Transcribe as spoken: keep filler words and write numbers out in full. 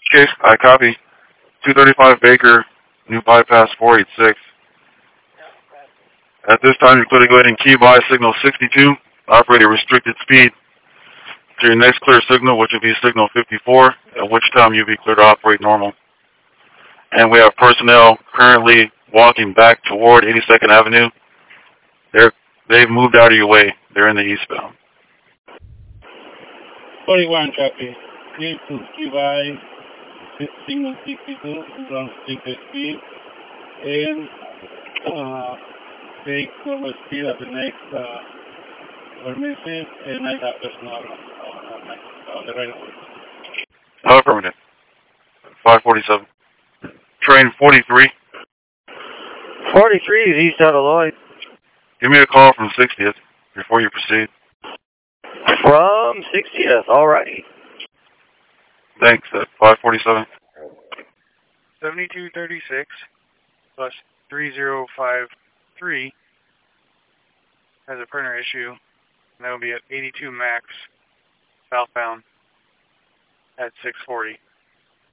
Okay, I copy. two thirty-five Baker, new bypass four eighty-six. At this time, you're clear to go ahead and key by signal sixty-two, operate a restricted speed to your next clear signal, which will be signal fifty-four, at which time you'll be clear to operate normal. And we have personnel currently walking back toward eighty-second Avenue. They're, they've moved out of your way. They're in the eastbound. forty-one, copy. Key to key by signal sixty-two, from restricted speed, and uh, take over speed at the next uh, permission, and I have personnel on the right of way. Affirmative. five forty-seven. Train forty-three. forty-three is east out of Lloyd. Give me a call from sixtieth before you proceed. From sixtieth, alrighty. Thanks, at five forty-seven. seventy-two thirty-six plus three zero five three has a printer issue, and that will be at eighty-two max southbound at six forty.